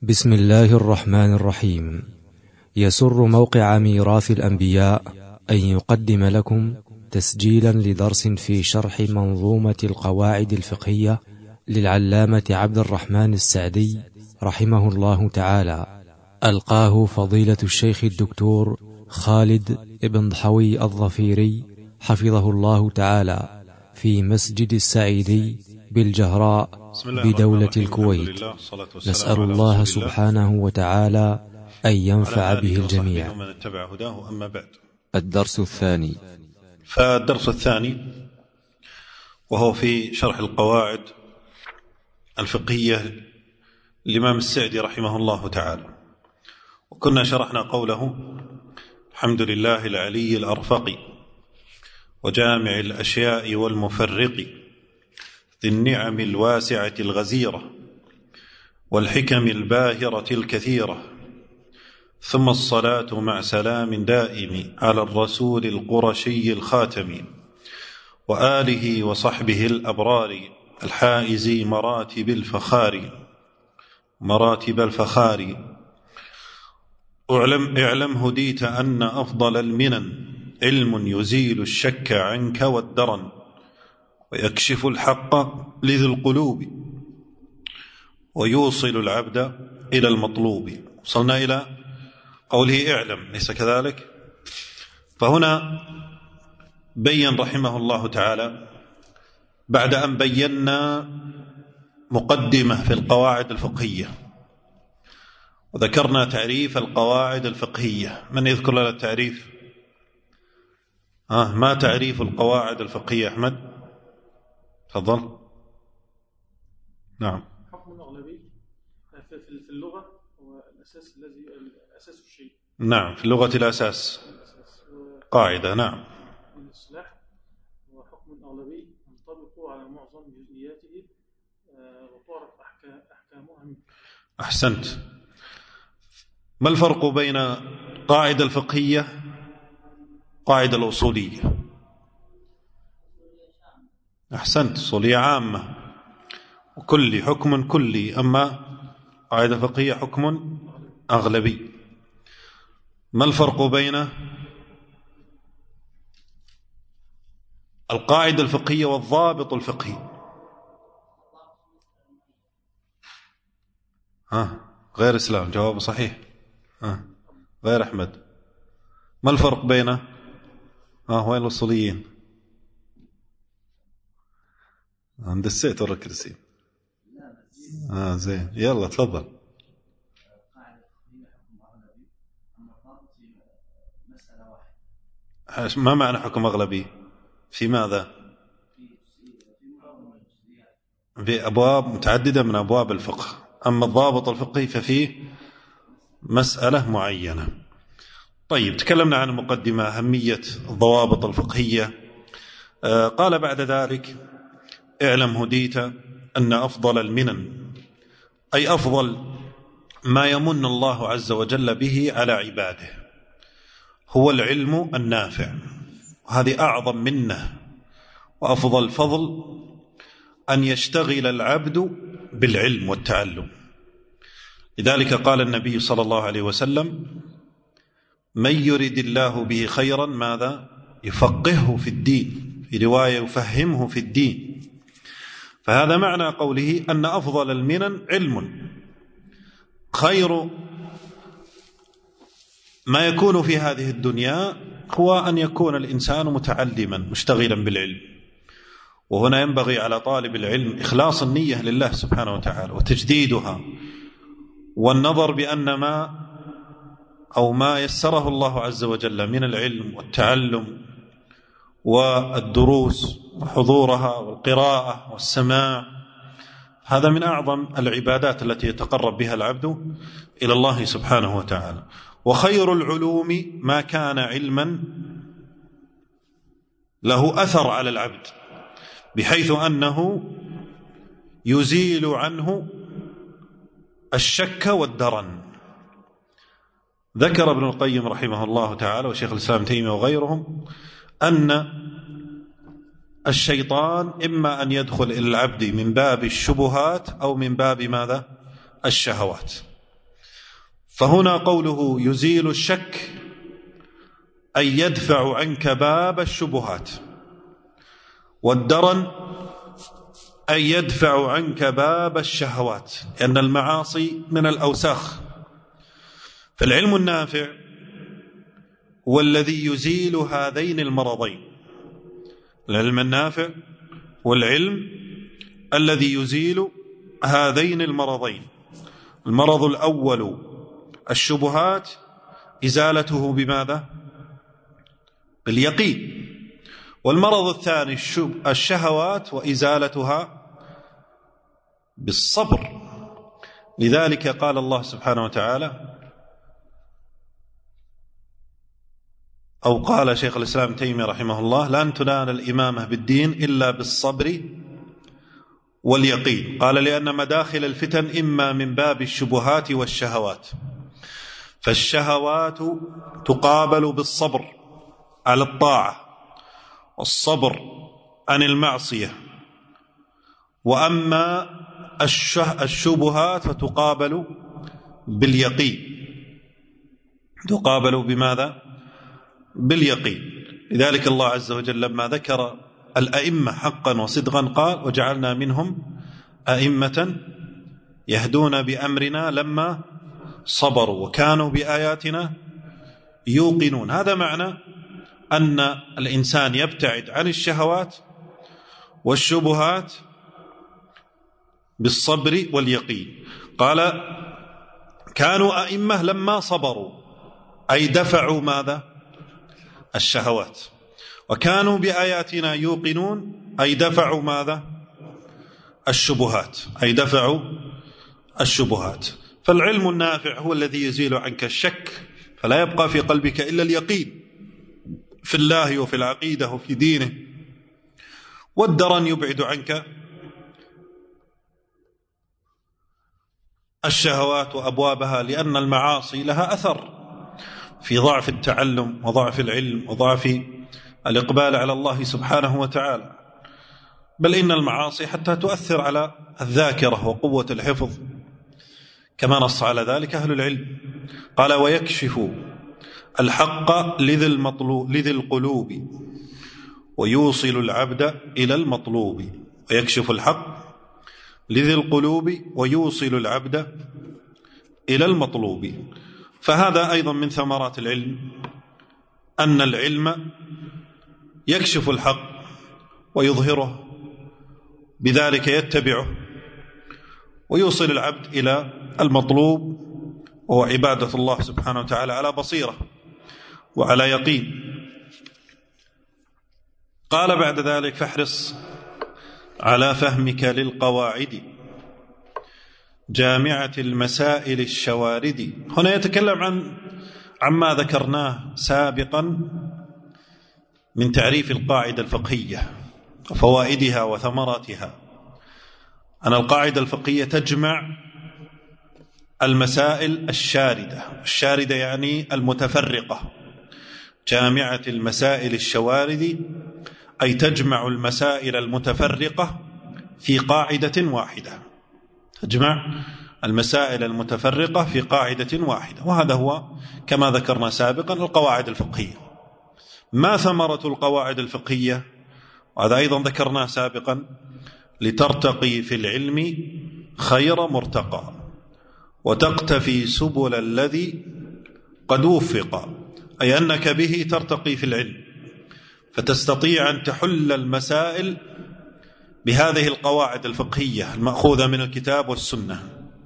بسم الله الرحمن الرحيم. يسر موقع ميراث الأنبياء أن يقدم لكم تسجيلا لدرس في شرح منظومة القواعد الفقهية للعلامة عبد الرحمن السعدي رحمه الله تعالى، ألقاه فضيلة الشيخ الدكتور خالد بن ضحوي الظفيري حفظه الله تعالى في مسجد السعيدي بالجهراء بدولة الكويت. نسأل الله سبحانه وتعالى أن ينفع به الجميع. ومن اتبع هداه. أما بعد، الدرس الثاني. فالدرس الثاني وهو في شرح القواعد الفقهية للإمام السعدي رحمه الله تعالى. وكنا شرحنا قوله: الحمد لله العلي الأرفق وجامع الأشياء والمفرق ذي النعم الواسعة الغزيرة والحكم الباهرة الكثيرة، ثم الصلاة مع سلام دائم على الرسول القرشي الخاتم وآله وصحبه الأبرار الحائز مراتب الفخار. اعلم هديت أن أفضل المنن علم يزيل الشك عنك والدرن ويكشف الحق لذي القلوب ويوصل العبد إلى المطلوب. وصلنا إلى قوله اعلم، ليس كذلك؟ فهنا بين رحمه الله تعالى بعد أن بينا مقدمة في القواعد الفقهية وذكرنا تعريف القواعد الفقهية. من يذكر لنا التعريف؟ ما تعريف القواعد الفقهية أحمد؟ تفضل. نعم. حكم أغلبي في اللغة هو الأساس الذي أساس الشيء. نعم، في اللغة الأساس قاعدة. نعم. الإصلاح هو حكم أغلبي ينطبق على معظم جزئياته وتعرف أحكامها منه. أحسنت. ما الفرق بين قاعدة الفقهية قاعدة الأصولية؟ أحسنت، أصولية عامة وكلي، حكم كلي، أما قاعدة فقهية حكم أغلبي. ما الفرق بين القاعدة الفقهية والضابط الفقهي؟ غير إسلام، جواب صحيح. غير أحمد. ما الفرق بين وين الأصوليين؟ عند السيت والركرسين. زين، يلا تفضل. ما معنى حكم أغلبي؟ في ماذا؟ في أبواب متعددة من أبواب الفقه. أما الضابط الفقهي ففيه مسألة معينة. طيب، تكلمنا عن المقدمة، أهمية الضوابط الفقهية. قال بعد ذلك: اعلم هديت أن أفضل المنن، أي أفضل ما يمن الله عز وجل به على عباده هو العلم النافع. وهذه أعظم منه وأفضل فضل، أن يشتغل العبد بالعلم والتعلم. لذلك قال النبي صلى الله عليه وسلم: من يرد الله به خيرا ماذا؟ يفقهه في الدين، في رواية يفهمه في الدين. فهذا معنى قوله أن أفضل المنن علم. خير ما يكون في هذه الدنيا هو أن يكون الإنسان متعلما مشتغلا بالعلم. وهنا ينبغي على طالب العلم إخلاص النية لله سبحانه وتعالى وتجديدها، والنظر بأن ما يسره الله عز وجل من العلم والتعلم والدروس وحضورها والقراءة والسماع، هذا من أعظم العبادات التي يتقرب بها العبد إلى الله سبحانه وتعالى. وخير العلوم ما كان علما له أثر على العبد، بحيث أنه يزيل عنه الشك والدرن. ذكر ابن القيم رحمه الله تعالى وشيخ الإسلام تيمية وغيرهم أن الشيطان إما أن يدخل إلى العبد من باب الشبهات أو من باب ماذا؟ الشهوات. فهنا قوله يزيل الشك أي يدفع عنك باب الشبهات، والدرن أي يدفع عنك باب الشهوات، لأن المعاصي من الأوساخ. فالعلم النافع هو الذي يزيل هذين المرضين. العلم النافع والعلم الذي يزيل هذين المرضين. المرض الأول الشبهات إزالته بماذا؟ باليقين. والمرض الثاني الشهوات وإزالتها بالصبر. لذلك قال الله سبحانه وتعالى، أو قال شيخ الإسلام تيمية رحمه الله: لن تنال الإمامة بالدين إلا بالصبر واليقين. قال: لأن مداخل الفتن إما من باب الشبهات والشهوات، فالشهوات تقابل بالصبر على الطاعة والصبر عن المعصية، وأما الشبهات فتقابل باليقين. تقابل بماذا؟ باليقين. لذلك الله عز وجل لما ذكر الأئمة حقا وصدقا قال: وجعلنا منهم أئمة يهدون بأمرنا لما صبروا وكانوا بآياتنا يوقنون. هذا معنى أن الإنسان يبتعد عن الشهوات والشبهات بالصبر واليقين. قال: كانوا أئمة لما صبروا، أي دفعوا ماذا؟ الشهوات. وكانوا بآياتنا يوقنون، أي دفعوا ماذا؟ الشبهات، أي دفعوا الشبهات. فالعلم النافع هو الذي يزيل عنك الشك، فلا يبقى في قلبك إلا اليقين في الله وفي العقيدة وفي دينه. والدرن يبعد عنك الشهوات وأبوابها، لأن المعاصي لها أثر في ضعف التعلم وضعف العلم وضعف الإقبال على الله سبحانه وتعالى. بل إن المعاصي حتى تؤثر على الذاكرة وقوة الحفظ، كما نص على ذلك أهل العلم. قال: ويكشف الحق لذي القلوب ويوصل العبد إلى المطلوب. ويكشف الحق لذي القلوب ويوصل العبد إلى المطلوب. فهذا أيضا من ثمرات العلم، أن العلم يكشف الحق ويظهره، بذلك يتبعه ويوصل العبد إلى المطلوب، وهو عبادة الله سبحانه وتعالى على بصيرة وعلى يقين. قال بعد ذلك: فاحرص على فهمك للقواعد جامعة المسائل الشوارد. هنا يتكلم عما ذكرناه سابقا من تعريف القاعدة الفقهية وفوائدها وثمراتها. أن القاعدة الفقهية تجمع المسائل الشاردة يعني المتفرقة. جامعة المسائل الشوارد أي تجمع المسائل المتفرقة في قاعدة واحدة. تجمع المسائل المتفرقة في قاعدة واحدة. وهذا هو كما ذكرنا سابقا القواعد الفقهية. ما ثمرة القواعد الفقهية؟ وهذا أيضا ذكرناه سابقا: لترتقي في العلم خير مرتقى وتقتفي سبل الذي قد وفق. أي أنك به ترتقي في العلم، فتستطيع أن تحل المسائل بهذه القواعد الفقهية المأخوذة من الكتاب والسنة.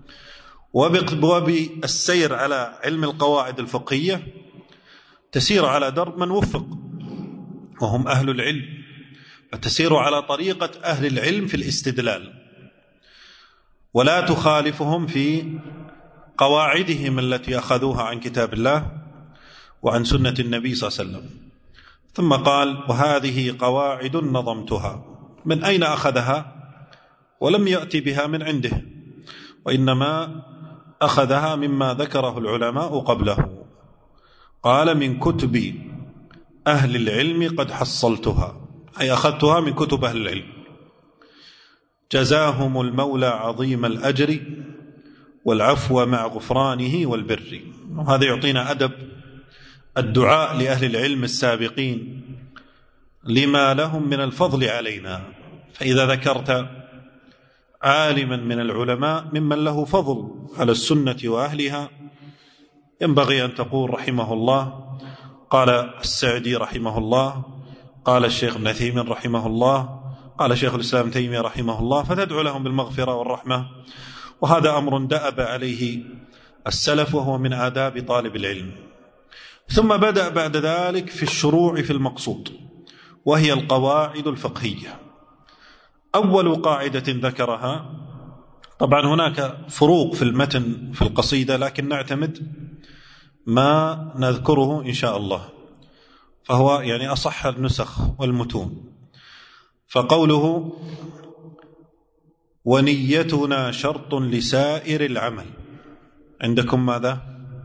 وبالسير على علم القواعد الفقهية تسير على درب من وفق وهم أهل العلم، فتسير على طريقة أهل العلم في الاستدلال، ولا تخالفهم في قواعدهم التي أخذوها عن كتاب الله وعن سنة النبي صلى الله عليه وسلم. ثم قال: وهذه قواعد نظمتها. من أين أخذها؟ ولم يأتي بها من عنده، وإنما أخذها مما ذكره العلماء قبله. قال: من كتب أهل العلم قد حصلتها، أي أخذتها من كتب أهل العلم. جزاهم المولى عظيم الأجر والعفو مع غفرانه والبر. وهذا يعطينا أدب الدعاء لأهل العلم السابقين لما لهم من الفضل علينا. فإذا ذكرت عالما من العلماء ممن له فضل على السنة وأهلها ينبغي أن تقول رحمه الله، قال السعدي رحمه الله، قال الشيخ ابن تيمية رحمه الله، قال شيخ الإسلام تيمية رحمه الله، فتدعو لهم بالمغفرة والرحمة. وهذا أمر دأب عليه السلف، وهو من آداب طالب العلم. ثم بدأ بعد ذلك في الشروع في المقصود، وهي القواعد الفقهية. أول قاعدة ذكرها، طبعا هناك فروق في المتن في القصيدة، لكن نعتمد ما نذكره إن شاء الله، فهو يعني أصح النسخ والمتون. فقوله ونيتنا شرط لسائر العمل، عندكم ماذا؟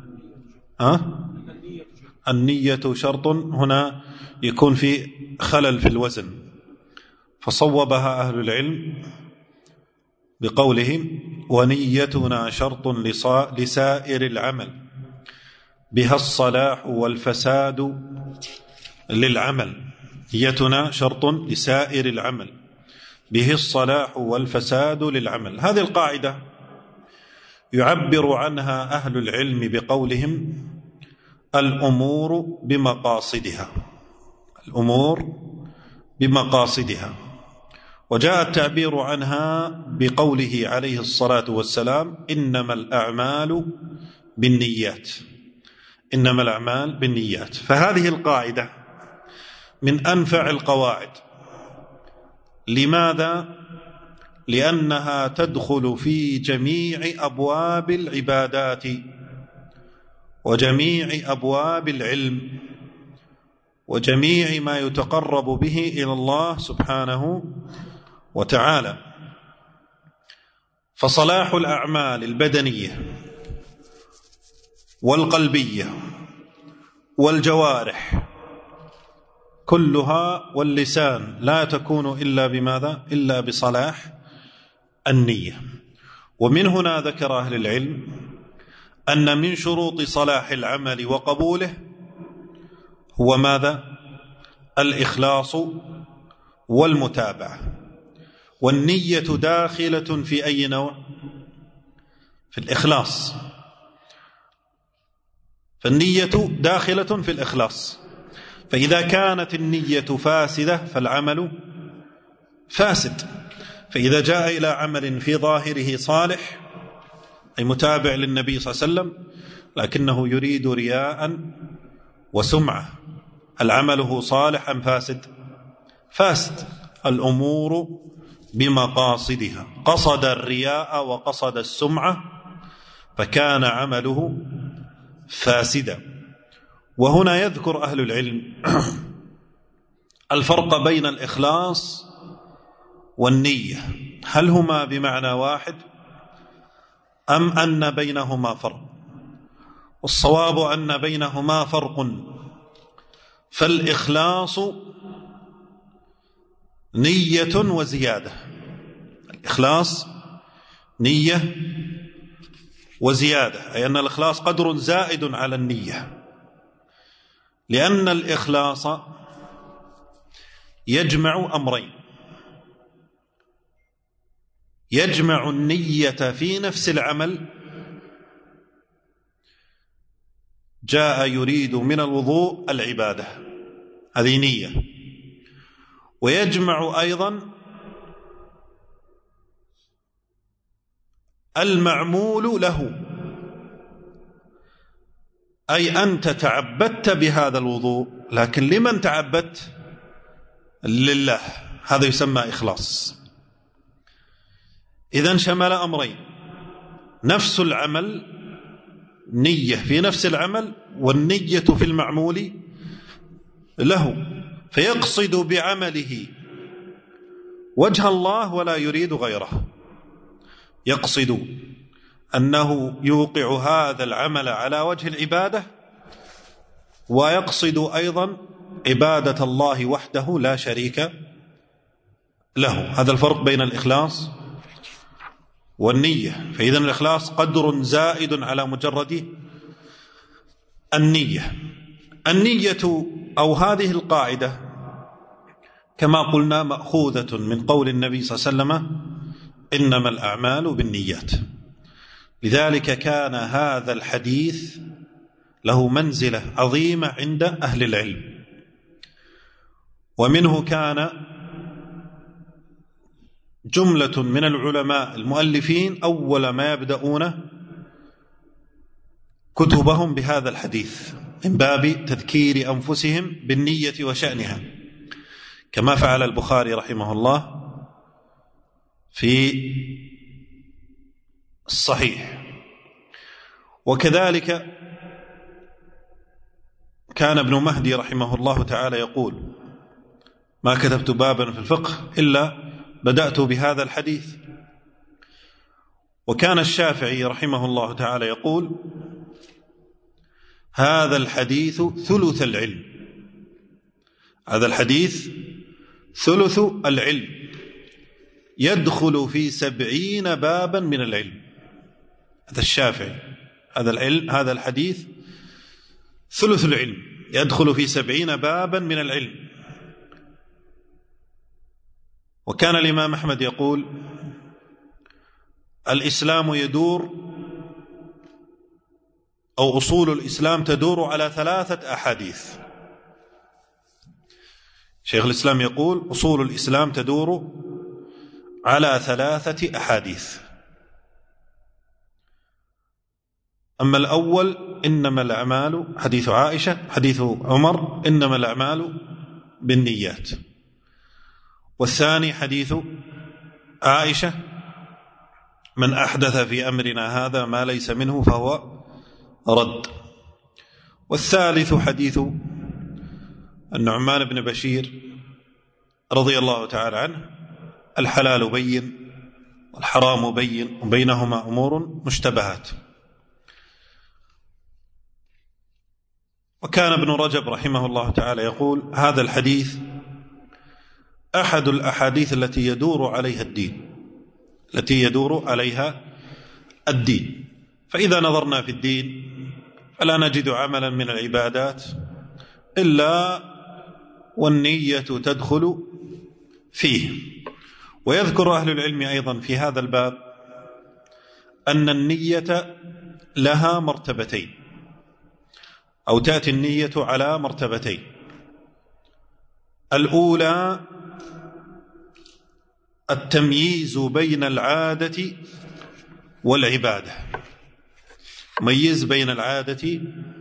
النية شرط، هنا يكون في خلل في الوزن، فصوبها أهل العلم بقولهم ونيتنا شرط لسائر العمل بها الصلاح والفساد للعمل. نيتنا شرط لسائر العمل به الصلاح والفساد للعمل. هذه القاعدة يعبر عنها أهل العلم بقولهم الأمور بمقاصدها، الأمور بمقاصدها. وجاء التعبير عنها بقوله عليه الصلاة والسلام إنما الأعمال بالنيات، إنما الأعمال بالنيات. فهذه القاعدة من أنفع القواعد. لماذا؟ لأنها تدخل في جميع أبواب العبادات وجميع أبواب العلم وجميع ما يتقرب به إلى الله سبحانه وتعالى. فصلاح الأعمال البدنية والقلبية والجوارح كلها واللسان لا تكون إلا بماذا؟ إلا بصلاح النية. ومن هنا ذكر أهل العلم أن من شروط صلاح العمل وقبوله هو ماذا؟ الإخلاص والمتابعة. والنية داخلة في أي نوع؟ في الإخلاص. فالنية داخلة في الإخلاص. فإذا كانت النية فاسدة فالعمل فاسد. فإذا جاء إلى عمل في ظاهره صالح أي متابع للنبي صلى الله عليه وسلم لكنه يريد رياء وسمعة، العمله صالح أم فاسد؟ فاسد. الأمور بمقاصدها، قصد الرياء وقصد السمعة فكان عمله فاسدا. وهنا يذكر أهل العلم الفرق بين الإخلاص والنية، هل هما بمعنى واحد أم أن بينهما فرق؟ والصواب أن بينهما فرق. فالإخلاص نية وزيادة، الإخلاص نية وزيادة، أي أن الإخلاص قدر زائد على النية، لأن الإخلاص يجمع أمرين: يجمع النية في نفس العمل، جاء يريد من الوضوء العبادة هذه نية، ويجمع أيضا المعمول له، أي أنت تعبدت بهذا الوضوء لكن لمن تعبدت؟ لله، هذا يسمى إخلاص. إذن شمل أمرين: نفس العمل، نية في نفس العمل، والنية في المعمول له، فيقصد بعمله وجه الله ولا يريد غيره، يقصد أنه يوقع هذا العمل على وجه العبادة، ويقصد أيضا عبادة الله وحده لا شريك له. هذا الفرق بين الإخلاص والنية، فإذا الإخلاص قدر زائد على مجرد النية. النية أو هذه القاعدة كما قلنا مأخوذة من قول النبي صلى الله عليه وسلم إنما الأعمال بالنيات. لذلك كان هذا الحديث له منزلة عظيمة عند أهل العلم، ومنه كان جملة من العلماء المؤلفين أول ما يبدأون كتبهم بهذا الحديث من باب تذكير أنفسهم بالنية وشأنها، كما فعل البخاري رحمه الله في الصحيح. وكذلك كان ابن مهدي رحمه الله تعالى يقول: ما كتبت بابا في الفقه إلا بدأت بهذا الحديث. وكان الشافعي رحمه الله تعالى يقول: هذا الحديث ثلث العلم. هذا الحديث ثلث العلم، يدخل في 70 بابا من العلم. هذا الشافعي، هذا الحديث ثلث العلم، يدخل في 70 بابا من العلم. وكان الإمام أحمد يقول: الإسلام يدور، أو أصول الإسلام تدور على 3 أحاديث. شيخ الإسلام يقول: أصول الإسلام تدور على 3 أحاديث. أما الأول إنما الأعمال، حديث عائشة، حديث عمر إنما الأعمال بالنيات. والثاني حديث عائشة: من أحدث في أمرنا هذا ما ليس منه فهو رد. والثالث حديث النعمان بن بشير رضي الله تعالى عنه: الحلال بين والحرام بين وبينهما أمور مشتبهات. وكان ابن رجب رحمه الله تعالى يقول: هذا الحديث أحد الأحاديث التي يدور عليها الدين. فإذا نظرنا في الدين فلا نجد عملا من العبادات إلا والنية تدخل فيه. ويذكر أهل العلم أيضا في هذا الباب أن النية لها مرتبتين، أو تأتي النية على مرتبتين. الأولى التمييز بين العادة والعبادة، ميز بين العادة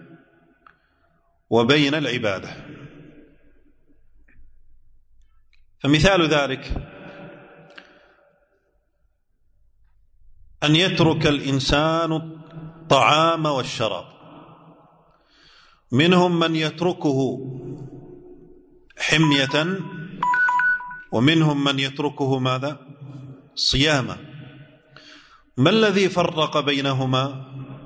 وبين العبادة. فمثال ذلك أن يترك الإنسان الطعام والشراب. منهم من يتركه حمية، ومنهم من يتركه ماذا؟ صياما. ما الذي فرق بينهما؟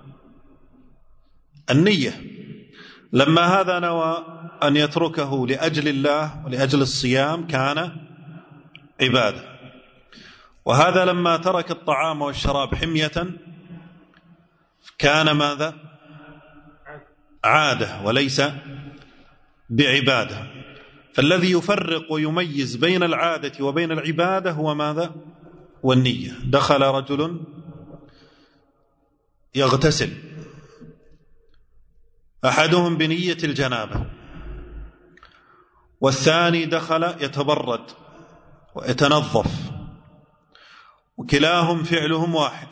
النية. لما هذا نوى أن يتركه لأجل الله ولأجل الصيام كان عبادة، وهذا لما ترك الطعام والشراب حمية كان ماذا؟ عادة وليس بعبادة. فالذي يفرق ويميز بين العادة وبين العبادة هو ماذا؟ والنية. دخل رجل يغتسل، أحدهم بنية الجنابة، والثاني دخل يتبرد ويتنظف، وكلاهم فعلهم واحد.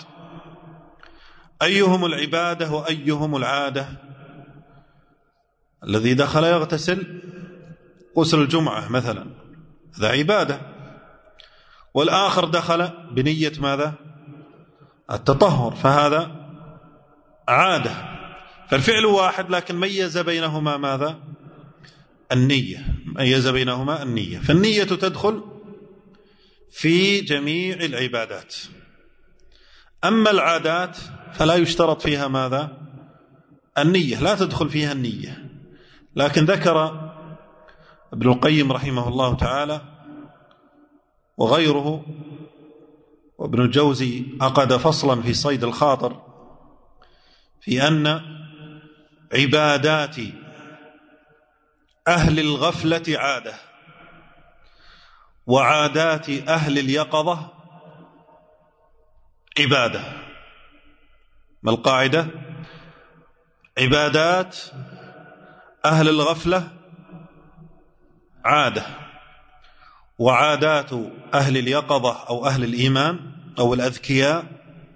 أيهم العبادة وأيهم العادة؟ الذي دخل يغتسل غسل الجمعة مثلا، هذا عبادة. والآخر دخل بنية ماذا؟ التطهر، فهذا عادة. فالفعل واحد لكن ميز بينهما ماذا؟ النية. ميز بينهما النية. فالنية تدخل في جميع العبادات. أما العادات فلا يشترط فيها ماذا؟ النية، لا تدخل فيها النية. لكن ذكر ابن القيم رحمه الله تعالى وغيره وابن الجوزي عقد فصلا في صيد الخاطر في أن عبادات أهل الغفلة عادة، وعادات أهل اليقظة عبادة. ما القاعدة؟ عبادات أهل الغفلة عادة، وعادات أهل اليقظة أو أهل الإيمان أو الأذكياء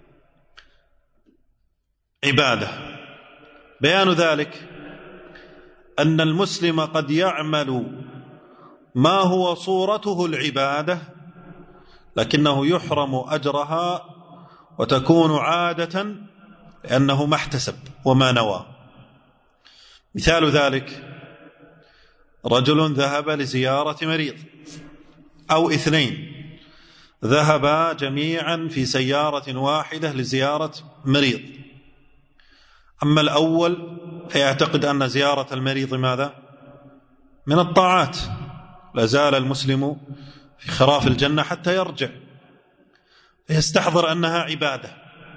عبادة. بيان ذلك أن المسلم قد يعمل ما هو صورته العبادة لكنه يحرم أجرها وتكون عادة لأنه ما احتسب وما نوى. مثال ذلك رجل ذهب لزيارة مريض، أو اثنين ذهبا جميعا في سيارة واحدة لزيارة مريض. أما الأول فيعتقد أن زيارة المريض ماذا؟ من الطاعات، لا زال المسلم في خراف الجنة حتى يرجع، فيستحضر أنها عبادة.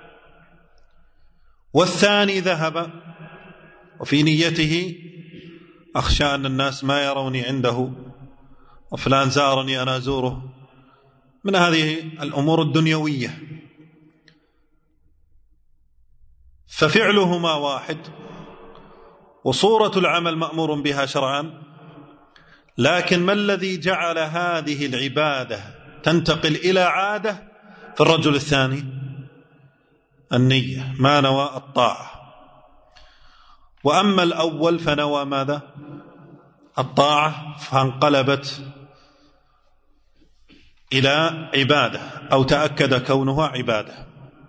والثاني ذهب وفي نيته أخشى أن الناس ما يروني عنده، وفلان زارني أنا أزوره، من هذه الأمور الدنيوية. ففعلهما واحد وصورة العمل مأمور بها شرعا، لكن ما الذي جعل هذه العبادة تنتقل إلى عادة في الرجل الثاني؟ النية، ما نوى الطاعة. وأما الأول فنوى ماذا؟ الطاعة، فانقلبت إلى عبادة أو تأكد كونها عبادة.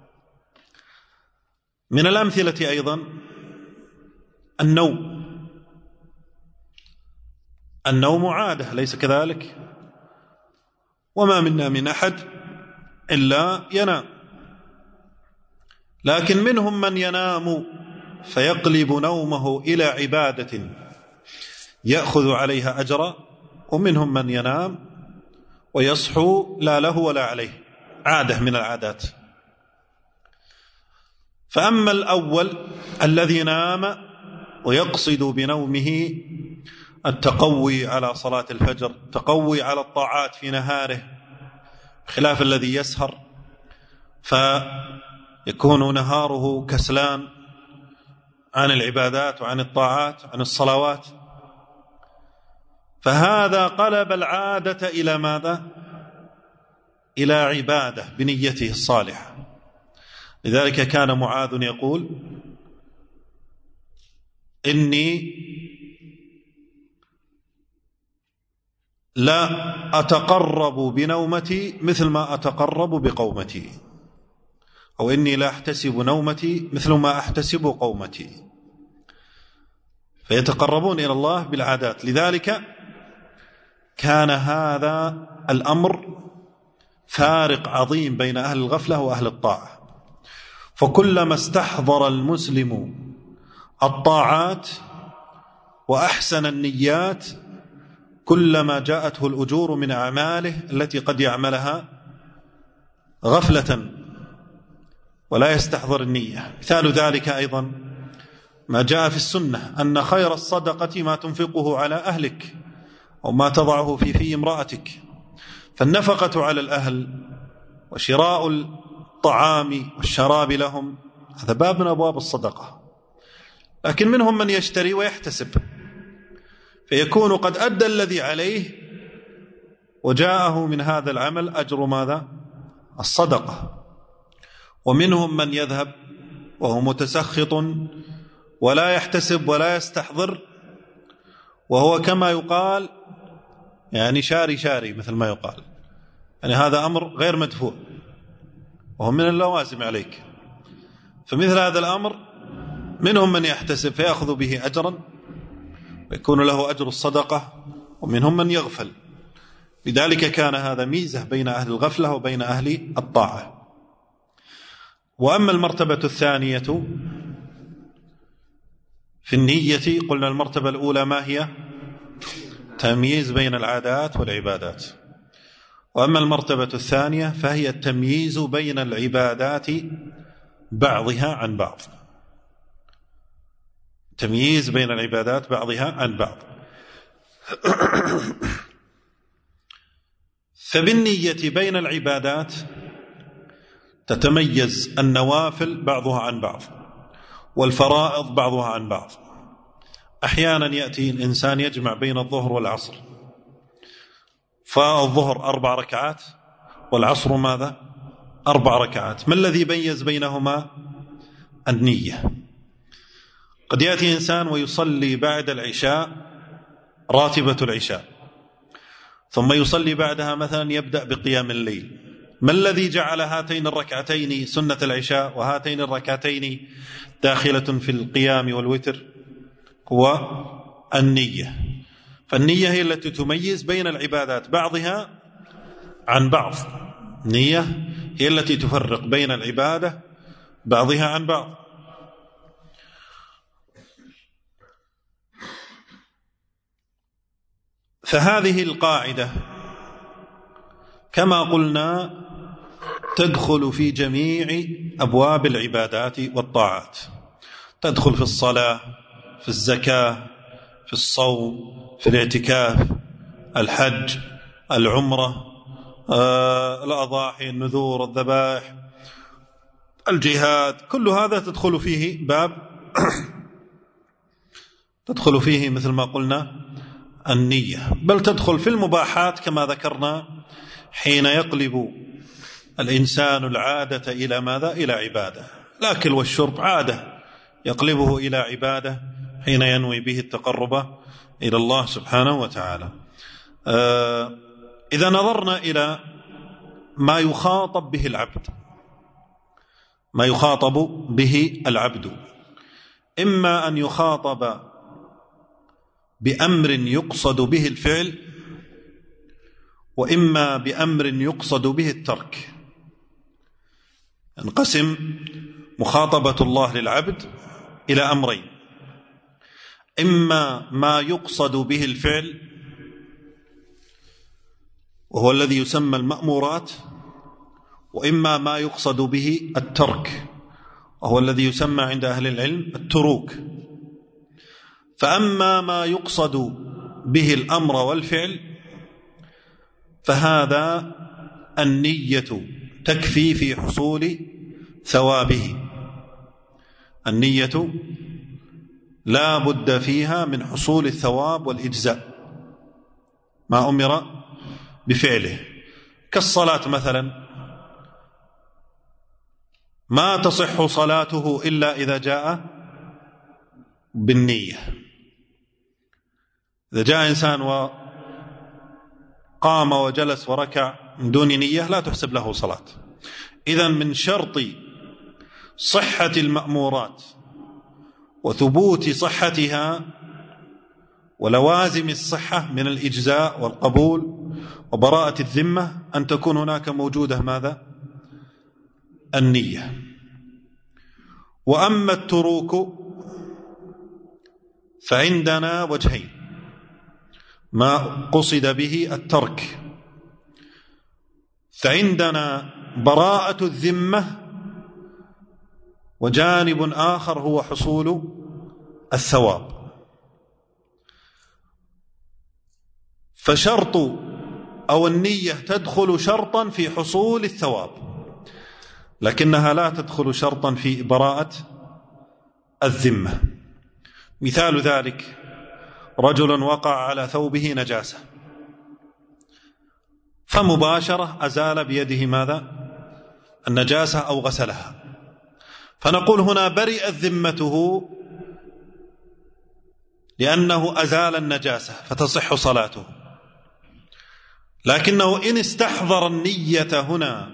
من الأمثلة أيضا النوم عادة، ليس كذلك؟ وما منا من أحد إلا ينام، لكن منهم من ينام فيقلب نومه إلى عبادة يأخذ عليها أجرا، ومنهم من ينام ويصحو لا له ولا عليه، عادة من العادات. فأما الأول الذي نام ويقصد بنومه التقوي على صلاة الفجر، التقوي على الطاعات في نهاره، خلاف الذي يسهر فيكون نهاره كسلان عن العبادات وعن الطاعات عن الصلوات، فهذا قلب العادة إلى ماذا؟ إلى عبادة بنيته الصالحة. لذلك كان معاذ يقول: إني لا أتقرب بنومتي مثل ما أتقرب بقومتي، أو إني لا أحتسب نومتي مثل ما أحتسب قومتي. فيتقربون إلى الله بالعادات. لذلك كان هذا الأمر فارق عظيم بين أهل الغفلة وأهل الطاعة. فكلما استحضر المسلم الطاعات وأحسن النيات كلما جاءته الأجور من أعماله التي قد يعملها غفلة ولا يستحضر النية. مثال ذلك أيضا ما جاء في السنة أن خير الصدقة ما تنفقه على أهلك أو ما تضعه في امرأتك. فالنفقة على الأهل وشراء الطعام والشراب لهم هذا باب من أبواب الصدقة، لكن منهم من يشتري ويحتسب فيكون قد أدى الذي عليه وجاءه من هذا العمل أجر ماذا؟ الصدقة. ومنهم من يذهب وهو متسخط ولا يحتسب ولا يستحضر، وهو كما يقال يعني شاري مثل ما يقال، يعني هذا أمر غير مدفوع وهو من اللوازم عليك. فمثل هذا الأمر منهم من يحتسب فيأخذ به أجرا ويكون له أجر الصدقة، ومنهم من يغفل. لذلك كان هذا ميزة بين أهل الغفلة وبين أهل الطاعة. وأما المرتبة الثانية في النية، قلنا المرتبة الأولى ما هي؟ تمييز بين العادات والعبادات. وأما المرتبة الثانية فهي التمييز بين العبادات بعضها عن بعض، تمييز بين العبادات بعضها عن بعض. فبالنية بين العبادات تتميز النوافل بعضها عن بعض والفرائض بعضها عن بعض. أحيانا يأتي الإنسان يجمع بين الظهر والعصر، فالظهر 4 ركعات والعصر ماذا؟ 4 ركعات. ما الذي يميز بينهما؟ النية. قد يأتي إنسان ويصلي بعد العشاء راتبة العشاء، ثم يصلي بعدها مثلا يبدأ بقيام الليل. ما الذي جعل هاتين الركعتين سنة العشاء وهاتين الركعتين داخلة في القيام والوتر؟ هو النية. فالنية هي التي تميز بين العبادات بعضها عن بعض، النية هي التي تفرق بين العبادة بعضها عن بعض. فهذه القاعدة كما قلنا تدخل في جميع أبواب العبادات والطاعات، تدخل في الصلاة، في الزكاة، في الصوم، في الاعتكاف، الحج، العمرة، الأضاحي، النذور، الذبائح، الجهاد، كل هذا تدخل فيه باب تدخل فيه مثل ما قلنا النية. بل تدخل في المباحات كما ذكرنا، حين يقلب الإنسان العادة إلى ماذا؟ إلى عبادة. الأكل والشرب عادة يقلبه إلى عبادة حين ينوي به التقرب إلى الله سبحانه وتعالى. إذا نظرنا إلى ما يخاطب به العبد، ما يخاطب به العبد، إما أن يخاطب بأمر يقصد به الفعل، وإما بأمر يقصد به الترك. انقسم مخاطبة الله للعبد إلى أمرين: إما ما يقصد به الفعل وهو الذي يسمى المأمورات، وإما ما يقصد به الترك وهو الذي يسمى عند أهل العلم التروك. فأما ما يقصد به الأمر والفعل فهذا النية تكفي في حصول ثوابه. النية لا بد فيها من حصول الثواب والإجزاء ما أمر بفعله. كالصلاة مثلا، ما تصح صلاته إلا إذا جاء بالنية. إذا جاء إنسان وقام وجلس وركع من دون نية لا تحسب له صلاة. إذن من شرط صحة المأمورات وثبوت صحتها ولوازم الصحة من الإجزاء والقبول وبراءة الذمة أن تكون هناك موجودة ماذا؟ النية. وأما التروك فعندنا وجهين: ما قصد به الترك، فعندنا براءة الذمة، وجانب آخر هو حصول الثواب. فشرط أو النية تدخل شرطا في حصول الثواب، لكنها لا تدخل شرطا في براءة الذمة. مثال ذلك: رجل وقع على ثوبه نجاسة فمباشرة أزال بيده ماذا؟ النجاسة أو غسلها، فنقول هنا برئت ذمته لأنه أزال النجاسة فتصح صلاته. لكنه إن استحضر النية هنا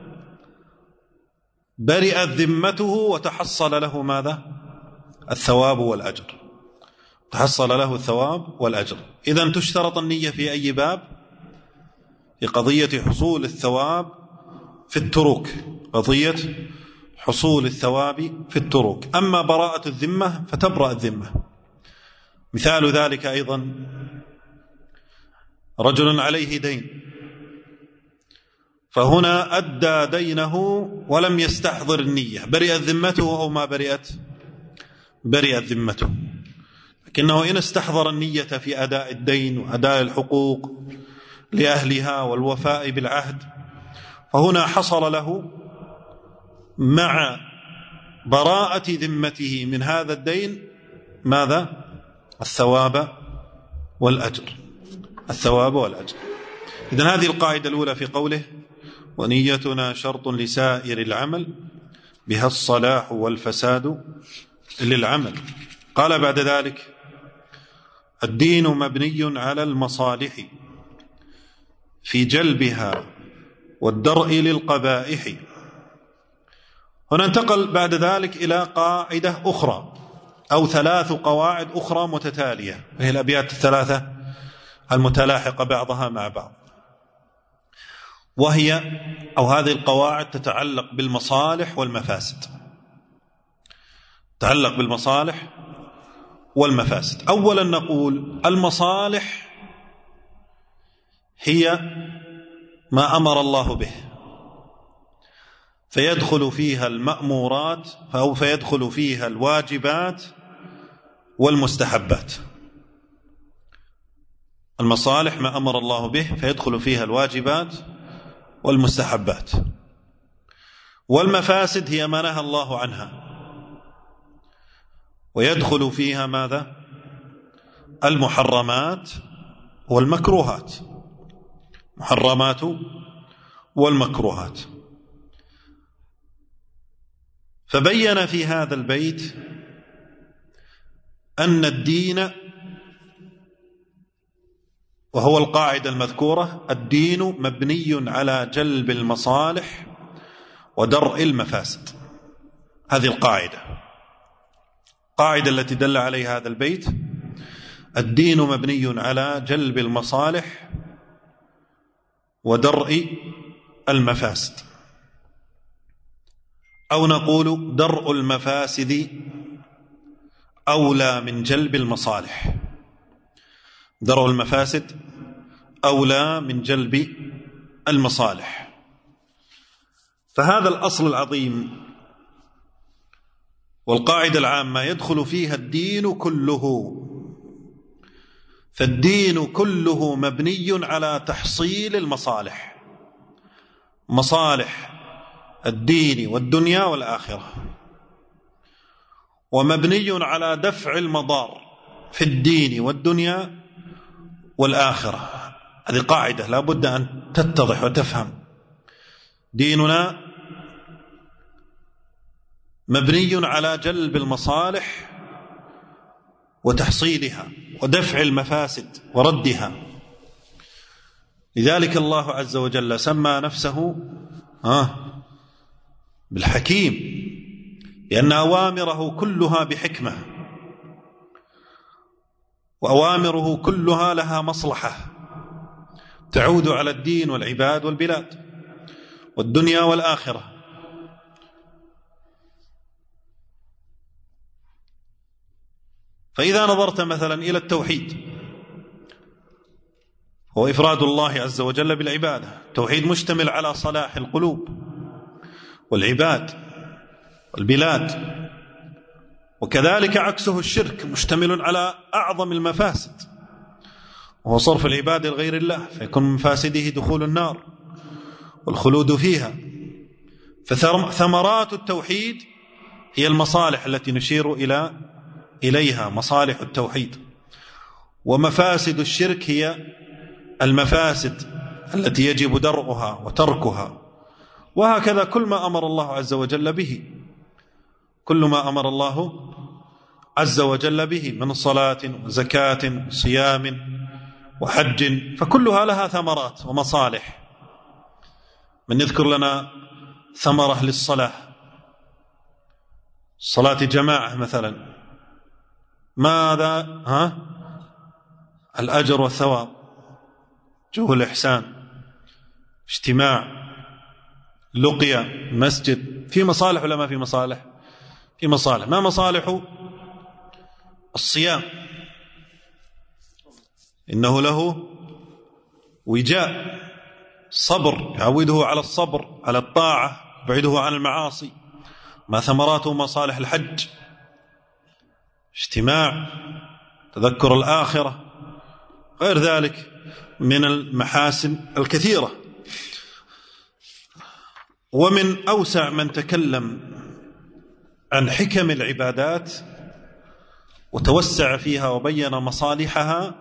برئت ذمته وتحصل له ماذا؟ الثواب والأجر، تحصل له الثواب والأجر. إذن تشترط النية في أي باب؟ في قضية حصول الثواب في التروك، قضية حصول الثواب في التروك. أما براءة الذمة فتبرأ الذمة. مثال ذلك أيضا: رجل عليه دين فهنا أدى دينه ولم يستحضر النية، برئت ذمته أو ما برئت ذمته، لكنه إن استحضر النية في أداء الدين وأداء الحقوق لأهلها والوفاء بالعهد، فهنا حصل له مع براءة ذمته من هذا الدين ماذا؟ الثواب والأجر. الثواب والأجر. إذن هذه القاعدة الأولى في قوله: ونيتنا شرط لسائر العمل بها الصلاح والفساد للعمل. قال بعد ذلك: الدين مبني على المصالح في جلبها والدرء للقبائح. هنا انتقل بعد ذلك إلى قاعدة أخرى أو 3 قواعد أخرى متتالية، وهي الأبيات الثلاثة المتلاحقة بعضها مع بعض، وهي هذه القواعد تتعلق بالمصالح والمفاسد. تتعلق بالمصالح والمفاسد. أولا نقول: المصالح هي ما أمر الله به، فيدخل فيها المأمورات أو فيدخل فيها الواجبات والمستحبات. المصالح ما أمر الله به فيدخل فيها الواجبات والمستحبات. والمفاسد هي ما نهى الله عنها، ويدخل فيها ماذا؟ المحرمات والمكروهات. محرمات والمكروهات. فبين في هذا البيت أن الدين، وهو القاعدة المذكورة: الدين مبني على جلب المصالح ودرء المفاسد. هذه القاعدة التي دل عليها هذا البيت: الدين مبني على جلب المصالح ودرء المفاسد، أو نقول درء المفاسد أولى من جلب المصالح. درء المفاسد أولى من جلب المصالح. فهذا الأصل العظيم والقاعدة العامة يدخل فيها الدين كله. فالدين كله مبني على تحصيل المصالح، مصالح الدين والدنيا والآخرة، ومبني على دفع المضار في الدين والدنيا والآخرة. هذه قاعدة لا بد أن تتضح وتفهم. ديننا مبني على جلب المصالح وتحصيلها ودفع المفاسد وردها. لذلك الله عز وجل سمى نفسه بالحكيم، لأن أوامره كلها بحكمة، وأوامره كلها لها مصلحة تعود على الدين والعباد والبلاد والدنيا والآخرة. فإذا نظرت مثلا إلى التوحيد، هو إفراد الله عز وجل بالعبادة. التوحيد مشتمل على صلاح القلوب والعباد والبلاد، وكذلك عكسه الشرك مشتمل على أعظم المفاسد، وهو صرف العباد لغير الله، فيكون من مفاسده دخول النار والخلود فيها. فثمرات التوحيد هي المصالح التي نشير إليها، مصالح التوحيد. ومفاسد الشرك هي المفاسد التي يجب درءها وتركها. وهكذا كل ما أمر الله عز وجل به، كل ما أمر الله عز وجل به من صلاة وزكاة وصيام وحج، فكلها لها ثمرات ومصالح. من يذكر لنا ثمرة للصلاة، صلاة جماعة مثلا، ماذا؟ الأجر والثواب، جو الإحسان، اجتماع، لقيا، مسجد. في مصالح ولا ما في مصالح؟ في مصالح. ما مصالح الصيام؟ إنه له وجاء، صبر، يعوده على الصبر على الطاعة، يبعده عن المعاصي. ما ثمراته مصالح الحج؟ اجتماع، تذكر الآخرة، غير ذلك من المحاسن الكثيرة. ومن أوسع من تكلم عن حكم العبادات وتوسع فيها وبين مصالحها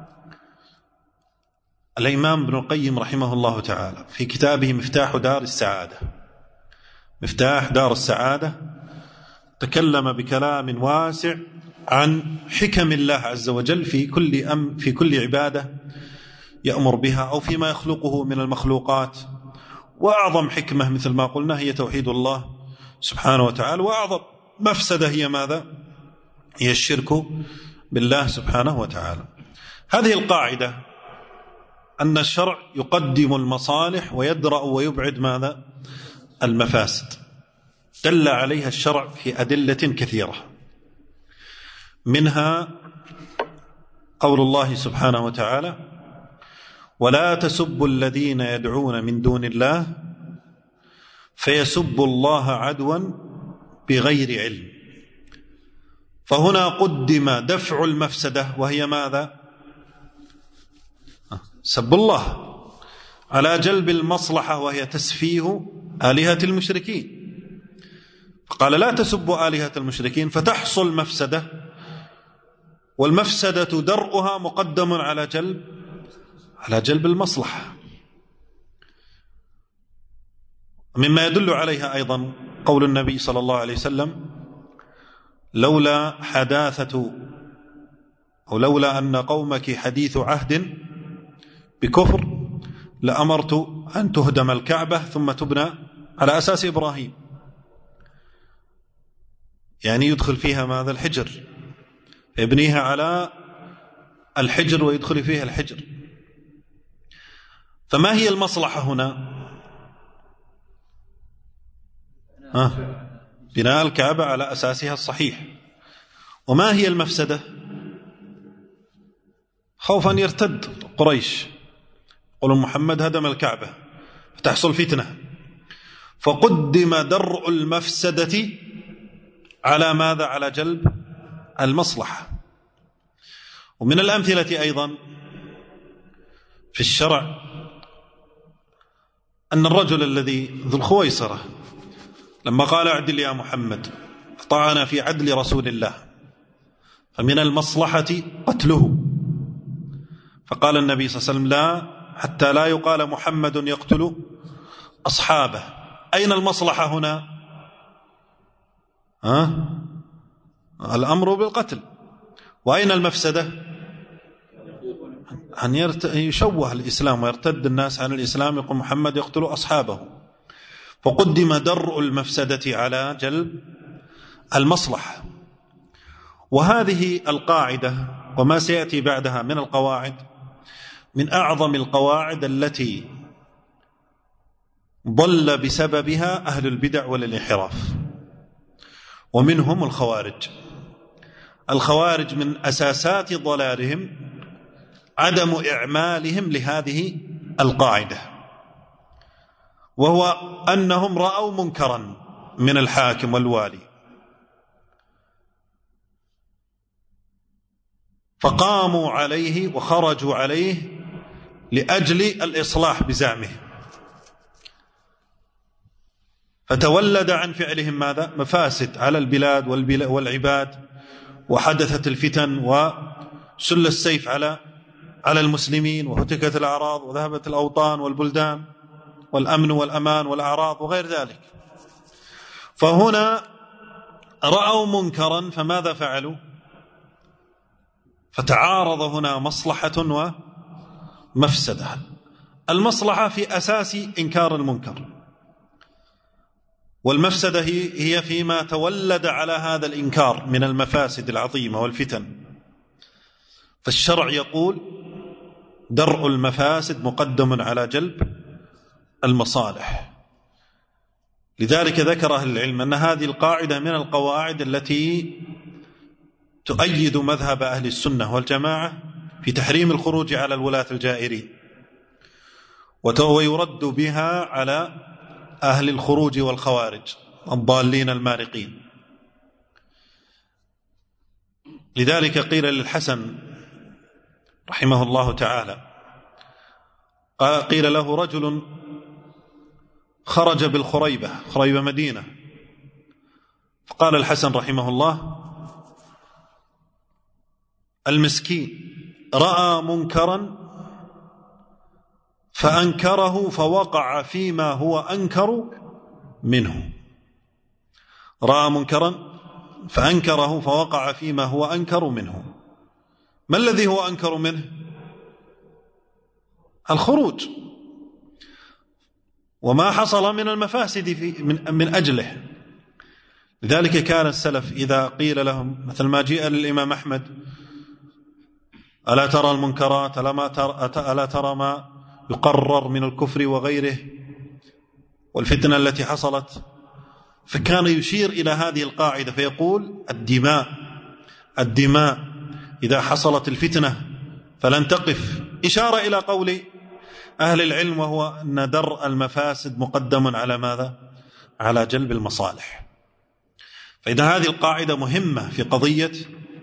الإمام ابن القيم رحمه الله تعالى في كتابه مفتاح دار السعادة. مفتاح دار السعادة تكلم بكلام واسع عن حكم الله عز وجل في كل عبادة يأمر بها أو فيما يخلقه من المخلوقات. وأعظم حكمة مثل ما قلنا هي توحيد الله سبحانه وتعالى، وأعظم مفسدة هي ماذا؟ هي الشرك بالله سبحانه وتعالى. هذه القاعدة أن الشرع يقدم المصالح ويدرأ ويبعد ماذا؟ المفاسد. دل عليها الشرع في أدلة كثيرة، منها قول الله سبحانه وتعالى: ولا تسبوا الذين يدعون من دون الله فيسبوا الله عدوا بغير علم. فهنا قدم دفع المفسدة وهي ماذا؟ سب الله، على جلب المصلحة وهي تسفيه آلهة المشركين. فقال لا تسبوا آلهة المشركين فتحصل مفسدة، والمفسدة درءها مقدم على جلب المصلحة. مما يدل عليها أيضا قول النبي صلى الله عليه وسلم: لولا أن قومك حديث عهد بكفر لأمرت أن تهدم الكعبة ثم تبنى على أساس إبراهيم. يعني يدخل فيها ماذا؟ الحجر، يبنيها على الحجر ويدخل فيها الحجر. فما هي المصلحة هنا؟ بناء الكعبة على أساسها الصحيح. وما هي المفسدة؟ خوفا يرتد قريش، قولوا محمد هدم الكعبة فتحصل فتنة، فقدم درء المفسدة على ماذا؟ على جلب المصلحة. ومن الأمثلة أيضا في الشرع أن الرجل الذي ذو الخويصرة لما قال: اعدل يا محمد، أطعنا في عدل رسول الله، فمن المصلحة قتله. فقال النبي صلى الله عليه وسلم: لا، حتى لا يقال محمد يقتل أصحابه. أين المصلحة هنا؟ الأمر بالقتل. وأين المفسدة؟ أن يشوه الإسلام ويرتد الناس عن الإسلام، يقول محمد يقتل أصحابه. فقدم درء المفسدة على جلب المصلحة. وهذه القاعدة وما سيأتي بعدها من القواعد من أعظم القواعد التي ضل بسببها أهل البدع والانحراف، ومنهم الخوارج. الخوارج من أساسات ضلالهم عدم إعمالهم لهذه القاعدة، وهو أنهم رأوا منكرا من الحاكم والوالي فقاموا عليه وخرجوا عليه لأجل الإصلاح بزعمه، فتولد عن فعلهم ماذا؟ مفاسد على البلاد والعباد، وحدثت الفتن وسل السيف على المسلمين، وهتكت الأعراض وذهبت الأوطان والبلدان والأمن والأمان والأعراض وغير ذلك. فهنا رأوا منكرا فماذا فعلوا؟ فتعارض هنا مصلحة ومفسدة. المصلحة في أساس إنكار المنكر، والمفسدة هي فيما تولد على هذا الإنكار من المفاسد العظيمة والفتن. فالشرع يقول: درء المفاسد مقدم على جلب المصالح. لذلك ذكر أهل العلم أن هذه القاعدة من القواعد التي تؤيد مذهب أهل السنة والجماعة في تحريم الخروج على الولاة الجائرين، ويرد بها على أهل الخروج والخوارج الضالين المارقين. لذلك قيل للحسن رحمه الله تعالى، قيل له رجل خرج بالخريبة، خريبة مدينة، فقال الحسن رحمه الله: المسكين رأى منكرا فأنكره فوقع فيما هو أنكر منه. رأى منكرا فأنكره فوقع فيما هو أنكر منه. ما الذي هو أنكر منه؟ الخروج وما حصل من المفاسد من أجله. لذلك كان السلف إذا قيل لهم، مثل ما جاء للإمام أحمد: ألا ترى المنكرات، ألا ترى ما يقرر من الكفر وغيره والفتنة التي حصلت، فكان يشير إلى هذه القاعدة فيقول: الدماء إذا حصلت الفتنة فلن تقف، إشارة إلى قول أهل العلم، وهو أن درء المفاسد مقدم على ماذا؟ على جلب المصالح. فإذا هذه القاعدة مهمة في قضية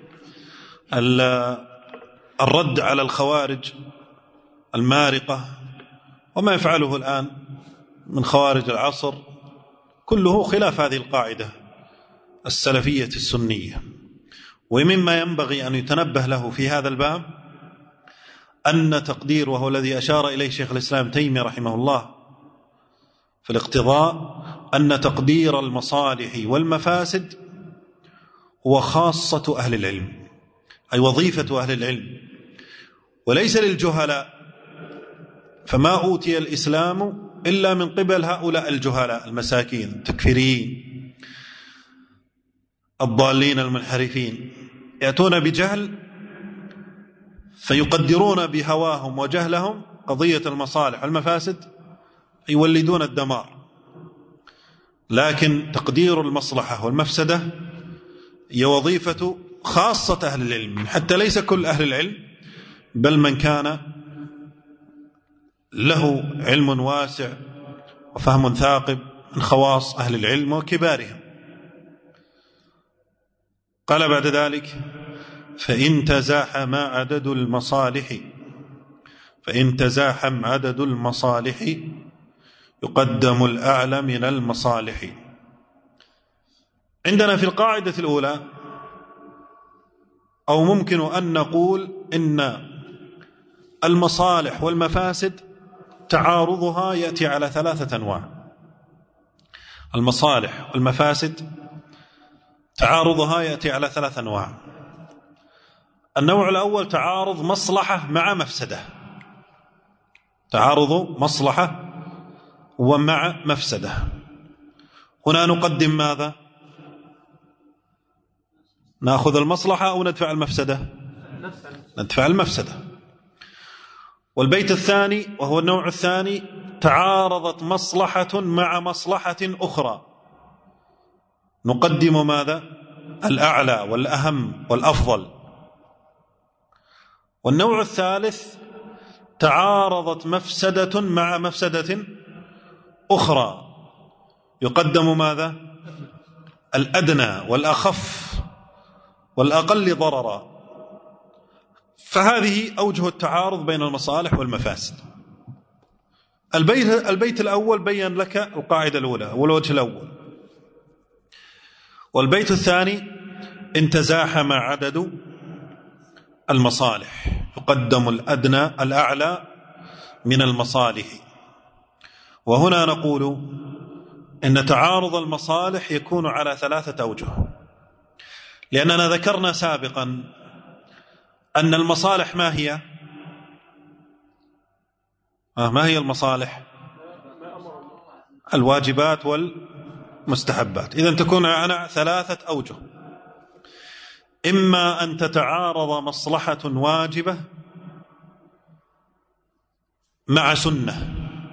الرد على الخوارج المارقة، وما يفعله الآن من خوارج العصر كله خلاف هذه القاعدة السلفية السنية. ومما ينبغي أن يتنبه له في هذا الباب أن تقدير، وهو الذي أشار إليه شيخ الإسلام تيمية رحمه الله في الاقتضاء، أن تقدير المصالح والمفاسد هو خاصة أهل العلم، أي وظيفة أهل العلم، وليس للجهلاء. فما أوتي الإسلام إلا من قبل هؤلاء الجهلاء المساكين التكفيريين الضالين المنحرفين، يأتون بجهل فيقدرون بهواهم وجهلهم قضية المصالح والمفاسد، يولدون الدمار. لكن تقدير المصلحة والمفسدة هي وظيفة خاصة أهل العلم، حتى ليس كل أهل العلم، بل من كان له علم واسع وفهم ثاقب من خواص أهل العلم وكبارهم. قال بعد ذلك: فإن تزاحم عدد المصالح يقدم الأعلى من المصالح. عندنا في القاعدة الأولى، أو ممكن أن نقول إن المصالح والمفاسد تعارضها يأتي على 3 أنواع. المصالح والمفاسد تعارضها يأتي على 3 أنواع. النوع الأول تعارض مصلحة مع مفسدة، تعارض مصلحة ومع مفسدة. هنا نقدم ماذا؟ نأخذ المصلحة أو ندفع المفسدة؟ ندفع المفسدة. والبيت الثاني وهو النوع الثاني، تعارضت مصلحة مع مصلحة أخرى، نقدم ماذا؟ الأعلى والأهم والأفضل. والنوع الثالث، تعارضت مفسدة مع مفسدة أخرى، يقدم ماذا؟ الأدنى والأخف والأقل ضررا. فهذه أوجه التعارض بين المصالح والمفاسد. البيت الأول بين لك القاعدة الأولى والوجه الأول. والبيت الثاني: إن تزاحم عدد المصالح يقدم الأدنى الأعلى من المصالح. وهنا نقول إن تعارض المصالح يكون على 3 أوجه، لأننا ذكرنا سابقا أن المصالح ما هي؟ ما هي المصالح؟ الواجبات والمستحبات. إذن تكون معنا 3 أوجه: إما أن تتعارض مصلحة واجبة مع سنة،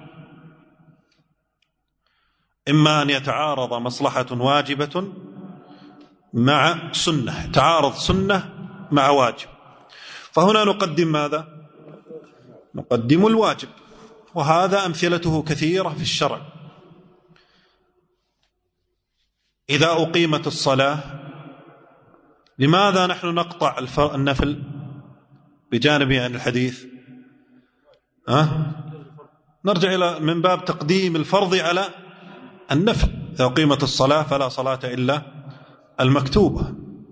إما أن يتعارض مصلحة واجبة مع سنة، تعارض سنة مع واجب. فهنا نقدم ماذا؟ نقدم الواجب، وهذا أمثلته كثيرة في الشرع. إذا أقيمت الصلاة لماذا نحن نقطع النفل بجانب عن الحديث؟ نرجع إلى من باب تقديم الفرض على النفل. إذا أقيمت الصلاة فلا صلاة إلا المكتوبة.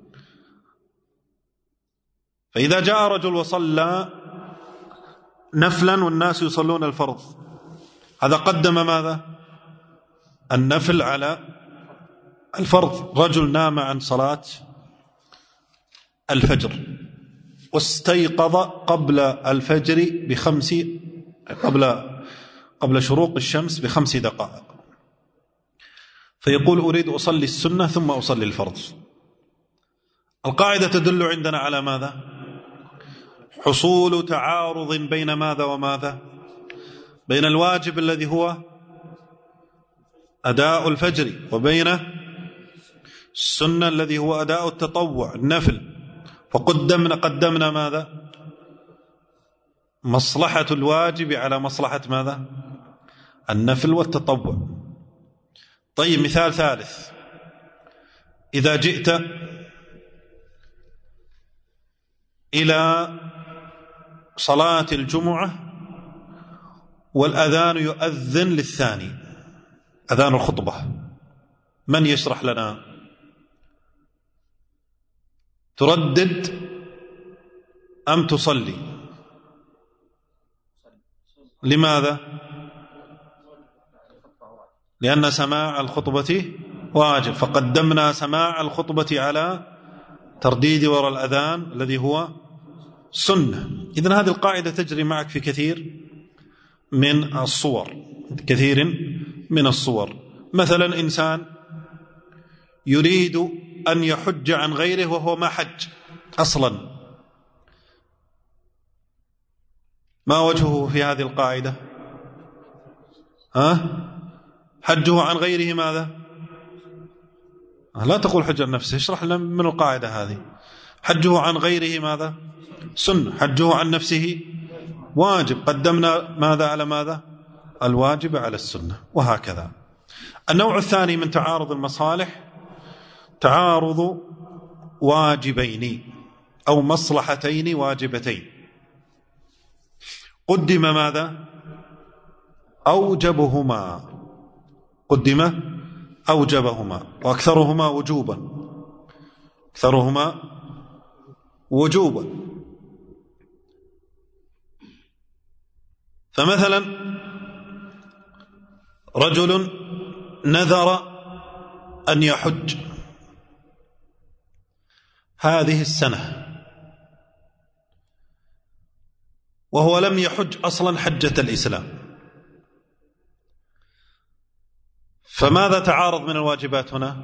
فإذا جاء رجل وصلى نفلا والناس يصلون الفرض، هذا قدم ماذا؟ النفل على الفرض. رجل نام عن صلاة الفجر واستيقظ قبل الفجر قبل شروق الشمس ب5 دقائق، فيقول أريد أصلي السنة ثم أصلي الفرض. القاعدة تدل عندنا على ماذا؟ حصول تعارض بين ماذا وماذا؟ بين الواجب الذي هو أداء الفجر وبين السنة الذي هو أداء التطوع النفل. فقدمنا ماذا؟ مصلحة الواجب على مصلحة ماذا؟ النفل والتطوع. طيب مثال ثالث، إذا جئت إلى صلاة الجمعة والأذان يؤذن للثاني، أذان الخطبة، من يشرح لنا؟ تردد أم تصلي؟ لماذا؟ لأن سماع الخطبة واجب، فقدمنا سماع الخطبة على ترديد وراء الأذان الذي هو سنة. إذن هذه القاعدة تجري معك في كثير من الصور. مثلا إنسان يريد أن يحج عن غيره وهو ما حج أصلا، ما وجهه في هذه القاعدة؟ حجه عن غيره ماذا؟ لا تقول حج عن نفسه، اشرح لنا من القاعدة هذه. حجه عن غيره ماذا؟ سنة. حجه عن نفسه واجب، قدمنا ماذا على ماذا؟ الواجب على السنة. وهكذا. النوع الثاني من تعارض المصالح تعارض واجبين أو مصلحتين واجبتين، قدم ماذا؟ أوجبهما، وأكثرهما وجوبا. فمثلا رجل نذر أن يحج هذه السنة وهو لم يحج أصلا حجة الإسلام، فماذا تعارض من الواجبات هنا؟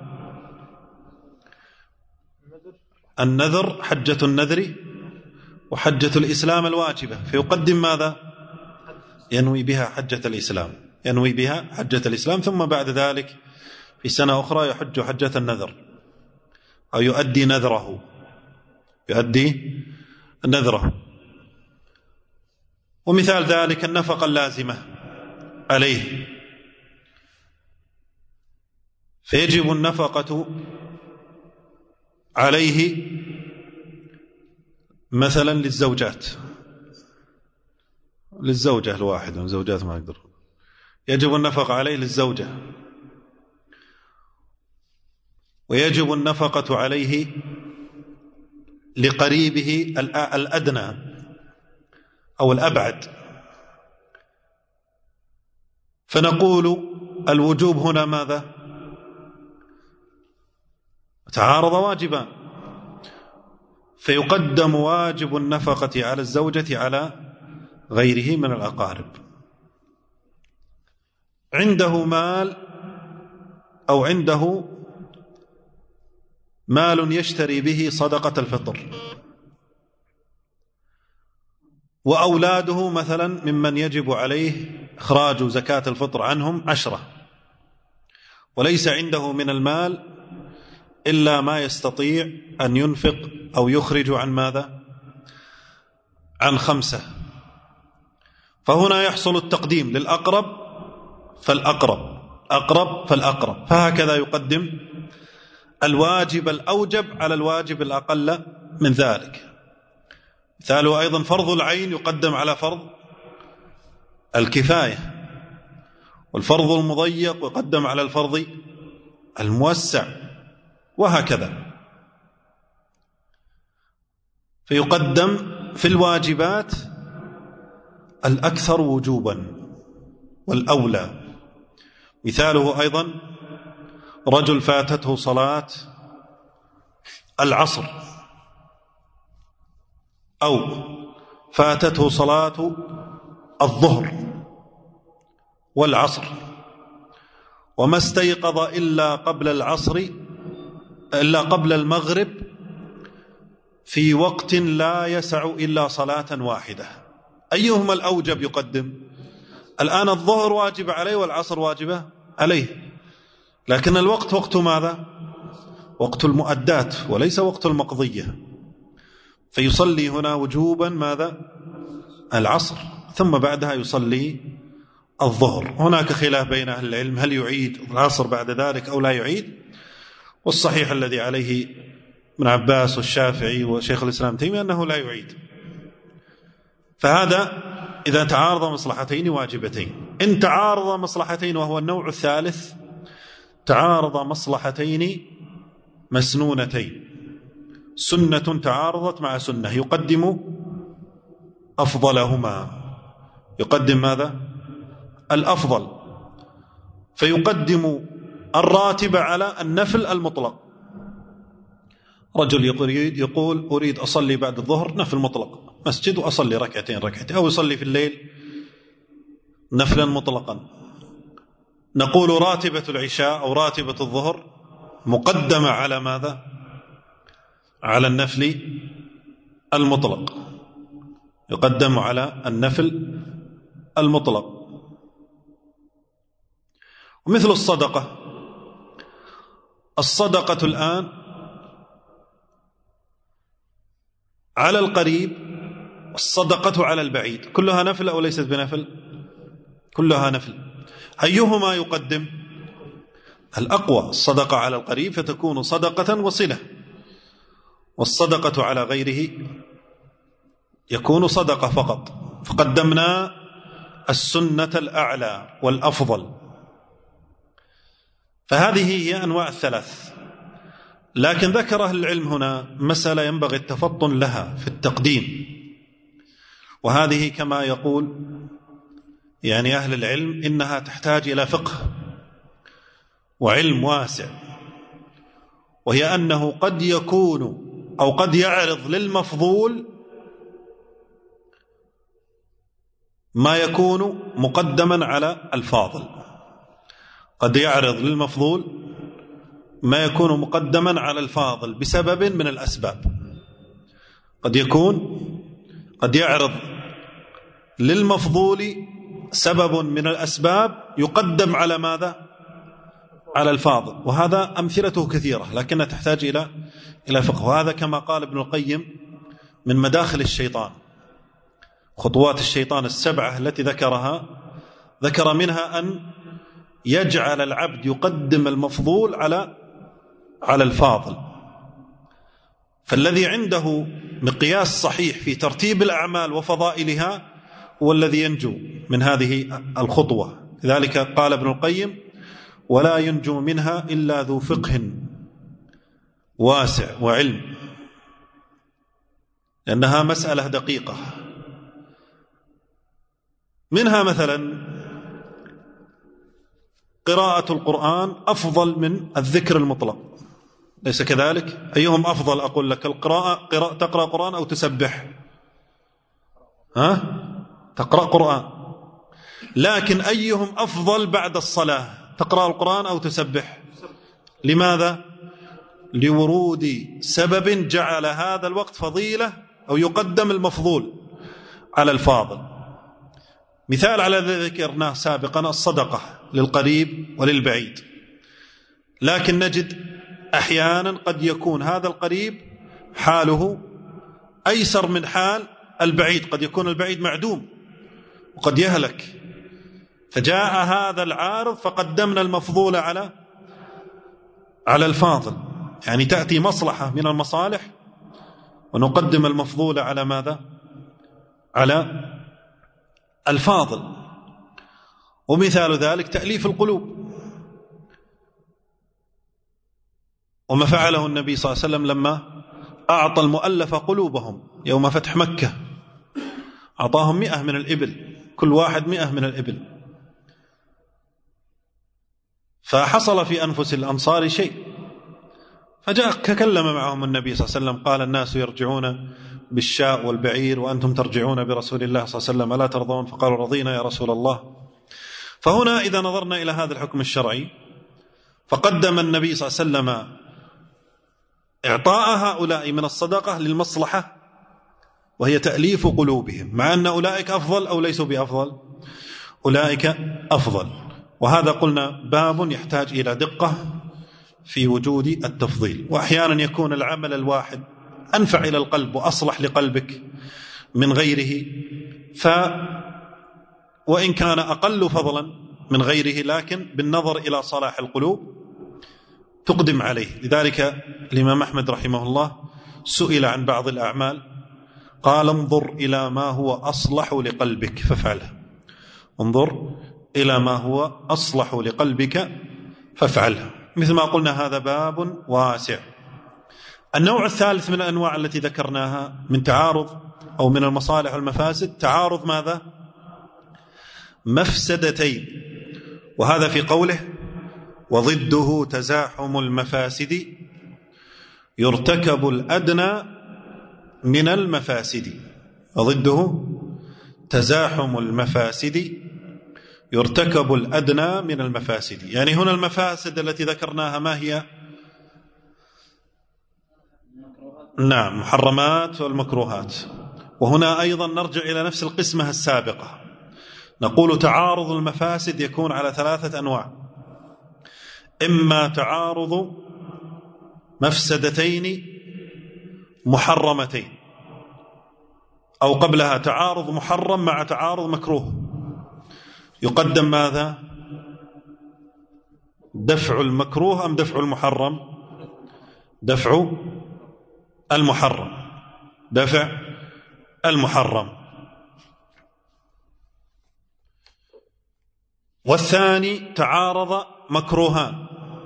النذر، حجة النذر وحجة الإسلام الواجبة، فيقدم ماذا؟ ينوي بها حجة الإسلام، ثم بعد ذلك في سنة أخرى يحج حجة النذر أو يؤدي نذره. ومثال ذلك النفقة اللازمة عليه، فيجب النفقة عليه مثلا للزوجة الواحدة، زوجات ما يقدر، يجب النفقة عليه للزوجة، ويجب النفقة عليه لقريبه الأدنى أو الأبعد. فنقول الوجوب هنا ماذا؟ تعارض واجبان، فيقدم واجب النفقة على الزوجة على غيره من الأقارب. عنده مال أو عنده مال يشتري به صدقة الفطر، وأولاده مثلا ممن يجب عليه إخراج زكاة الفطر عنهم 10، وليس عنده من المال إلا ما يستطيع أن ينفق أو يخرج عن ماذا؟ عن 5. فهنا يحصل التقديم للأقرب فالأقرب، أقرب فالأقرب، فهكذا يقدم الواجب الأوجب على الواجب الأقل من ذلك. مثاله أيضا فرض العين يقدم على فرض الكفاية، والفرض المضيق يقدم على الفرض الموسع، وهكذا. فيقدم في الواجبات الأكثر وجوبا والأولى. مثاله أيضا رجل فاتته صلاة العصر أو فاتته صلاة الظهر والعصر وما استيقظ إلا قبل العصر إلا قبل المغرب في وقت لا يسع إلا صلاة واحدة، أيهما الأوجب يقدم؟ الآن الظهر واجب عليه والعصر واجبة عليه، لكن الوقت وقت ماذا؟ وقت المؤدات وليس وقت المقضية، فيصلي هنا وجوبا ماذا؟ العصر، ثم بعدها يصلي الظهر. هناك خلاف بين أهل العلم هل يعيد العصر بعد ذلك أو لا يعيد، والصحيح الذي عليه ابن عباس والشافعي وشيخ الإسلام تيمية أنه لا يعيد. فهذا إذا تعارض مصلحتين واجبتين. إن تعارض مصلحتين، وهو النوع الثالث، تعارض مصلحتين مسنونتين، سنة تعارضت مع سنة، يقدم أفضلهما، يقدم ماذا؟ الأفضل، فيقدم الراتب على النفل المطلق. رجل يقول أريد أصلي بعد الظهر نفل مطلق مسجد وأصلي ركعتين، أو يصلي في الليل نفلا مطلقا، نقول راتبة العشاء أو راتبة الظهر مقدمة على ماذا؟ على النفل المطلق، يقدم على النفل المطلق. ومثل الصدقة، الصدقة الآن على القريب، الصدقة على البعيد، كلها نفل أو ليست بنفل؟ كلها نفل. أيهما يقدم؟ الأقوى، الصدقة على القريب فتكون صدقة وصلة، والصدقة على غيره يكون صدقة فقط، فقدمنا السنة الأعلى والأفضل. فهذه هي أنواع الثلاث. لكن ذكر أهل العلم هنا مسألة ينبغي التفطن لها في التقديم، وهذه كما يقول يعني أهل العلم إنها تحتاج إلى فقه وعلم واسع، وهي أنه قد يكون أو قد يعرض للمفضول ما يكون مقدما على الفاضل، قد يعرض للمفضول ما يكون مقدما على الفاضل بسبب من الأسباب. قد يعرض للمفضول سبب من الأسباب يقدم على ماذا؟ على الفاضل، وهذا أمثلته كثيرة لكنها تحتاج إلى فقه. وهذا كما قال ابن القيم من مداخل الشيطان، خطوات الشيطان السبعة التي ذكر منها أن يجعل العبد يقدم المفضول على الفاضل. فالذي عنده مقياس صحيح في ترتيب الأعمال وفضائلها هو الذي ينجو من هذه الخطوة. لذلك قال ابن القيم: ولا ينجو منها إلا ذو فقه واسع وعلم، لأنها مسألة دقيقة. منها مثلا قراءة القرآن أفضل من الذكر المطلق، ليس كذلك؟ أيهم أفضل؟ أقول لك القراءة، تقرأ قرآن أو تسبح؟ تقرأ قرآن. لكن أيهم أفضل بعد الصلاة؟ تقرأ القرآن أو تسبح؟ لماذا؟ لورود سبب جعل هذا الوقت فضيلة أو يقدم المفضول على الفاضل. مثال على ذلك ذكرناه سابقا الصدقة للقريب وللبعيد، لكن نجد أحيانا قد يكون هذا القريب حاله أيسر من حال البعيد، قد يكون البعيد معدوم وقد يهلك، فجاء هذا العارض فقدمنا المفضول على الفاضل، يعني تأتي مصلحة من المصالح ونقدم المفضول على ماذا؟ على الفاضل. ومثال ذلك تأليف القلوب، وما فعله النبي صلى الله عليه وسلم لما أعطى المؤلف قلوبهم يوم فتح مكة، أعطاهم 100 من الإبل، كل واحد 100 من الإبل، فحصل في أنفس الأنصار شيء، فجاء تكلم معهم النبي صلى الله عليه وسلم قال: الناس يرجعون بالشاء والبعير وأنتم ترجعون برسول الله صلى الله عليه وسلم، ألا ترضون؟ فقالوا: رضينا يا رسول الله. فهنا إذا نظرنا إلى هذا الحكم الشرعي، فقدم النبي صلى الله عليه وسلم إعطاء هؤلاء من الصدقة للمصلحة وهي تأليف قلوبهم، مع أن أولئك أفضل أو ليسوا بأفضل؟ أولئك أفضل. وهذا قلنا باب يحتاج إلى دقة في وجود التفضيل، وأحيانا يكون العمل الواحد أنفع إلى القلب وأصلح لقلبك من غيره، وإن كان أقل فضلا من غيره، لكن بالنظر إلى صلاح القلوب تقدم عليه. لذلك الإمام أحمد رحمه الله سئل عن بعض الأعمال قال: انظر إلى ما هو أصلح لقلبك فافعله، انظر إلى ما هو أصلح لقلبك فافعله. مثل ما قلنا هذا باب واسع. النوع الثالث من الأنواع التي ذكرناها من تعارض أو من المصالح والمفاسد، تعارض ماذا؟ مفسدتين، وهذا في قوله: وضده تزاحم المفاسد يرتكب الأدنى من المفاسد. وضده تزاحم المفاسد يرتكب الأدنى من المفاسد. يعني هنا المفاسد التي ذكرناها ما هي؟ نعم، محرمات والمكروهات. وهنا أيضا نرجع إلى نفس القسمة السابقة، نقول تعارض المفاسد يكون على 3 أنواع: إما تعارض مفسدتين محرمتين، أو قبلها تعارض محرم مع تعارض مكروه، يقدم ماذا؟ دفع المكروه أم دفع المحرم؟ دفع المحرم، دفع المحرم. والثاني تعارض مكروهان،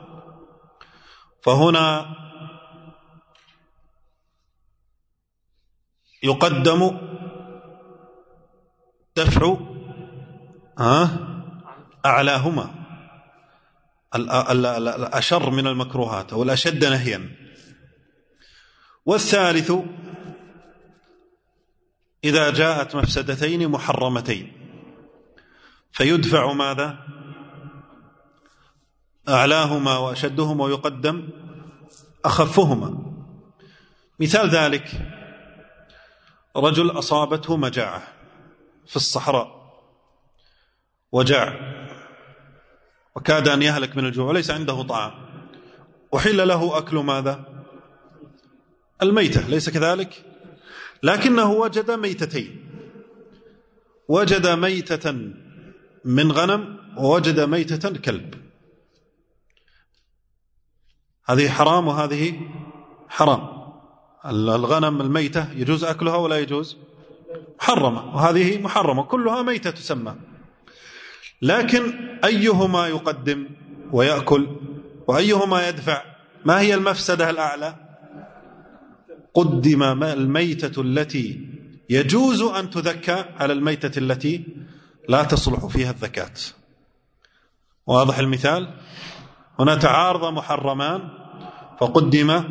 فهنا يقدم دفع أعلاهما، الأشر من المكروهات أو الأشد نهيا. والثالث إذا جاءت مفسدتين محرمتين فيدفع ماذا؟ أعلاهما وأشدهما ويقدم أخفهما. مثال ذلك: رجل أصابته مجاعة في الصحراء، وجاع وكاد أن يهلك من الجوع وليس عنده طعام، وحل له أكل ماذا؟ الميتة، ليس كذلك؟ لكنه وجد ميتتين، وجد ميتة من غنم ووجد ميتة كلب، هذه حرام وهذه حرام. الغنم الميتة يجوز أكلها ولا يجوز؟ محرمة، وهذه محرمة، كلها ميتة تسمى. لكن أيهما يقدم ويأكل وأيهما يدفع؟ ما هي المفسدة الأعلى؟ قدم الميتة التي يجوز أن تذكى على الميتة التي لا تصلح فيها الذكاة. واضح المثال؟ هنا تعارض محرمان فقدم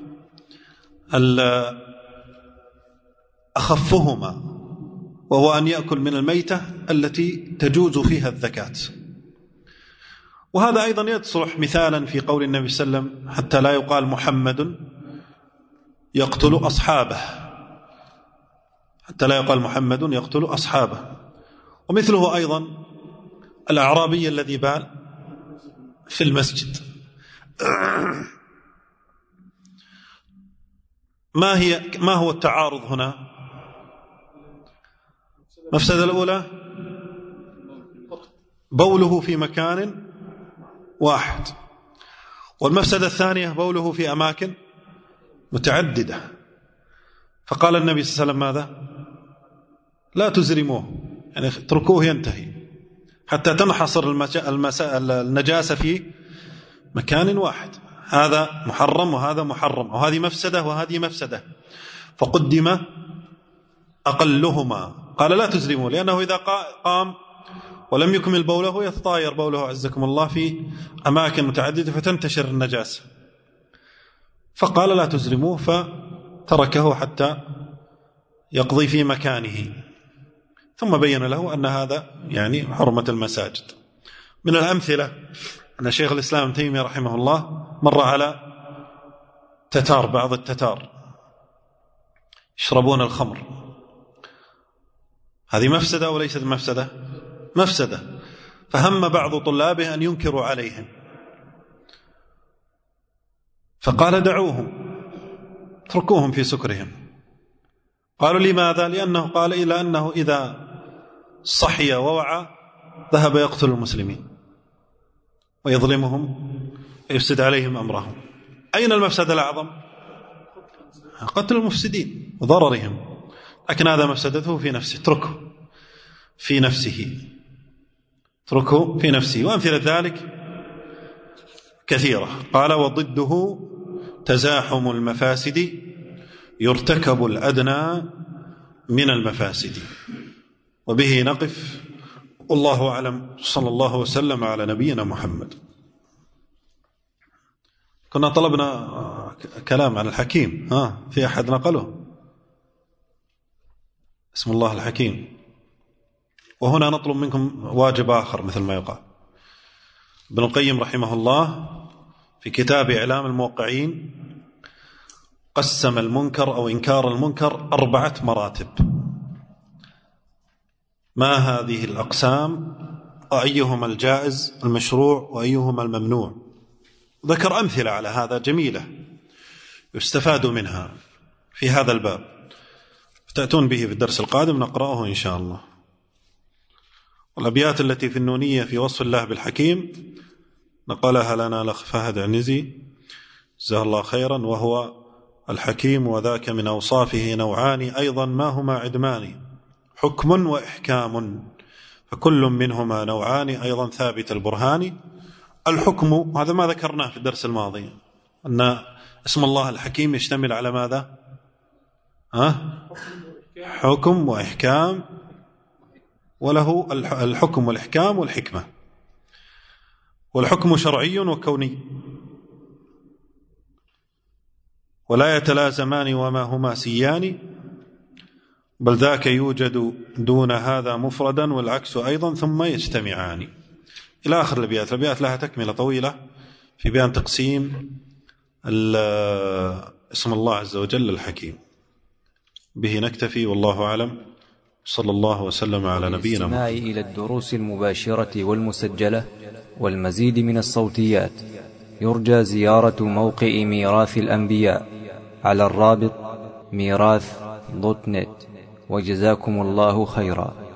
أخفهما، وهو أن يأكل من الميتة التي تجوز فيها الذكاة. وهذا أيضا يصلح مثالا في قول النبي صلى الله عليه وسلم: حتى لا يقال محمد يقتل أصحابه، حتى لا يقال محمد يقتل أصحابه. ومثله أيضا الأعرابي الذي بال في المسجد. ما هو التعارض هنا؟ مفسدة الأولى بوله في مكان واحد، والمفسدة الثانية بوله في أماكن متعددة. فقال النبي صلى الله عليه وسلم ماذا؟ لا تزرموه، يعني اتركوه ينتهي حتى تنحصر النجاسة في مكان واحد. هذا محرم وهذا محرم، وهذه مفسدة وهذه مفسدة، فقدم أقلهما. قال لا تزرموه، لأنه إذا قام ولم يكمل بوله يتطاير بوله عزكم الله في أماكن متعددة فتنتشر النجاسة. فقال لا تزرموه، فتركه حتى يقضي في مكانه، ثم بين له أن هذا يعني حرمة المساجد. من الأمثلة أن شيخ الإسلام ابن تيمية رحمه الله مر على تتار، بعض التتار يشربون الخمر. هذه مفسدة وليست مفسدة؟ مفسدة. فهم بعض طلابه أن ينكروا عليهم، فقال دعوهم، اتركوهم في سكرهم. قالوا لماذا؟ لأنه قال إلى أنه إذا صحي ووعى ذهب يقتل المسلمين ويظلمهم ويفسد عليهم أمرهم. أين المفسدة الأعظم؟ قتل المفسدين وضررهم، لكن هذا مفسدته في نفسه، اتركه في نفسه، اتركه في نفسه. وأمثلة ذلك كثيرة. قال وضده تزاحم المفاسد يرتكب الأدنى من المفاسد. وبه نقف، والله أعلم، صلى الله وسلم على نبينا محمد. كنا طلبنا كلام عن الحكيم، في أحد نقله اسم الله الحكيم، وهنا نطلب منكم واجب آخر مثل ما يقال. ابن القيم رحمه الله في كتاب إعلام الموقعين قسم المنكر أو إنكار المنكر 4 مراتب. ما هذه الأقسام وأيهما الجائز المشروع وأيهما الممنوع؟ ذكر أمثلة على هذا جميلة يستفاد منها في هذا الباب، تأتون به في الدرس القادم نقرأه إن شاء الله. والأبيات التي في النونية في وصف الله بالحكيم نقلها لنا الأخ فهد عنزي جزاه الله خيرا، وهو الحكيم وذاك من أوصافه نوعان أيضا ما هما عدمان، حكم وإحكام، فكل منهما نوعان أيضا ثابت البرهان. الحكم هذا ما ذكرناه في الدرس الماضي، أن اسم الله الحكيم يشتمل على ماذا؟ حكم وإحكام، وله الحكم والإحكام والحكمة. والحكم شرعي وكوني ولا يتلازمان وما هما سيان، بل ذاك يوجد دون هذا مفردا والعكس أيضا ثم يجتمعان، إلى آخر الأبيات. الأبيات لها تكملة طويلة في بيان تقسيم اسم الله عز وجل الحكيم. به نكتفي، والله أعلم، صلى الله وسلم على نبينا محمد. إلى الدروس المباشرة والمسجلة والمزيد من الصوتيات يرجى زيارة موقع ميراث الأنبياء على الرابط ميراث.net. وجزاكم الله خيرا.